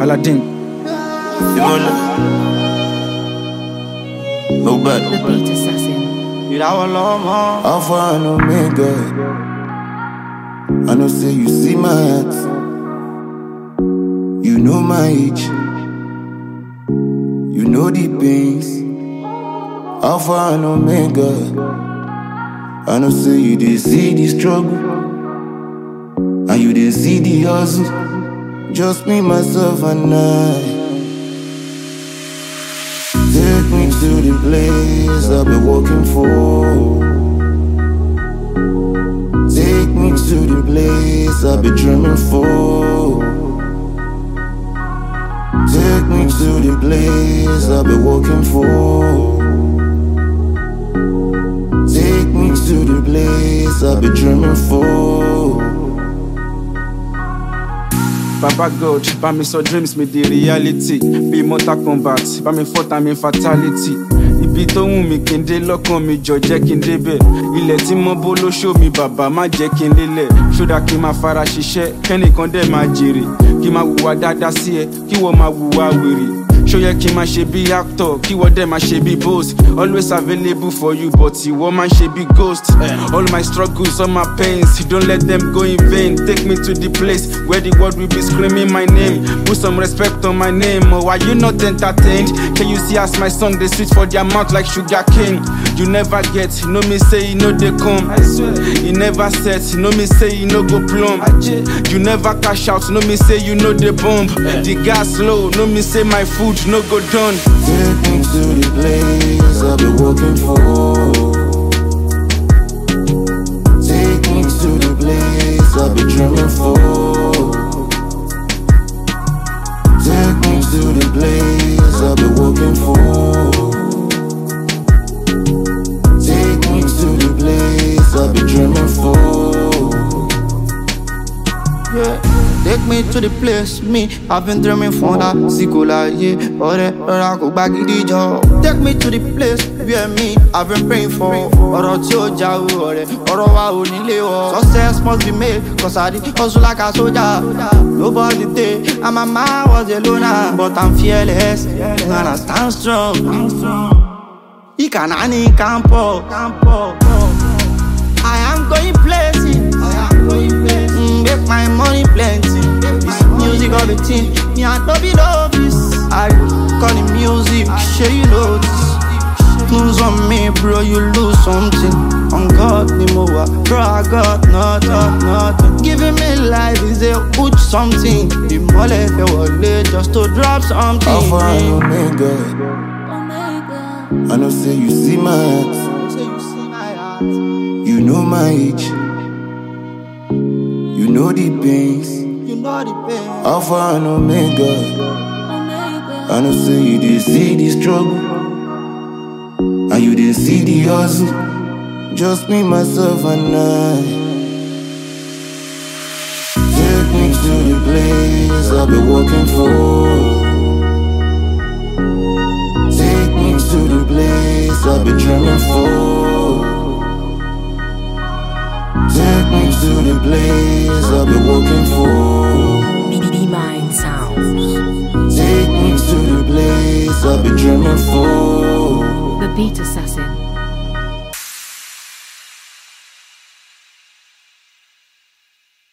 Aladdin. No bad. The Beat Assassin. Alpha and Omega. I know say you see my heart. You know my age. You know the pains. Alpha and Omega. I know say you didn't see the struggle. And you didn't see the hustle. Just me, myself and I. Take me to the place I've been working for. Take me to the place I've been dreaming for. Take me to the place I've been working for. Take me to the place I've been dreaming for. Baba God, bá mi sọ dreams mi di reality. Bí Mortal Kombat, bá mi fought and mi fatality. Ibi tó wù mí kí n dé lọ́kàn mi jọ jẹ́ kí n débẹ̀. Ilẹ̀ tí mo bó ló ṣó mi bàbá má jẹ́ kí n lélẹ̀. Ṣódà kí n máa fara ṣiṣẹ́, kẹ́nìkan dẹ̀ máa jèrè. Kí n máa hùwà dáadáa sí ẹ, kí wọ́n máa hùwà wèrè. Ṣó yẹ kí n máa ṣe bí actor, kí wọ́n dẹ̀ máa ṣe bí boss. Always available for you, but ìwọ máa ń ṣe bí ghost. All my struggles, all my pains, don't let them go in vain. Take me to the place where the world will be screaming my name. Put some respect on my name, or are you not entertained? Can you see as my song they sweet for their mouth like sugar cane? You never get, no me say you know they come. I swear, you never set, no me say you no go plumb. You never cash out, no me say you know they bomb. The gas low, no me say my food no go done. Take me to the place I've been working for. Take me to the place I've been dreaming for. Take me to the place I've been working for. Take me to the place I've been dreaming for. Yeah. Take me to the place me I've been dreaming for. That sikola yeah, ore ora ko gbagidi jo. Take me to the place where me I've been praying for. Ọ̀rọ̀ tí ó já ọ̀rẹ́, ọ̀rọ̀ wa ò nílé wọ. Success must be made, cause I did hustle like a soldier. Nobody day, and my mind was a loner, but I'm fearless and I stand strong. Ikanani campo. I am going places. Make my money plenty. This music of a thing, me and no be novice. I call the music, sure you know this. Lose on me, bro, you lose something. On God, Nimowa, bro, I got nothing. Giving me life is a huge something. The mole fe wole just to drop something. Alpha and Omega. I know say you see my heart. You know my age. You know the pains. Alpha and Omega. I know say you didn't see the struggle. And you didn't see the hustle. Just me, myself and I. Take me to the place I've been working for. Take me to the place I've been dreaming for. Take me to the place I've been working for. B-Mind Sounds. Take me to the place I've been dreaming for. The Beat Assassin.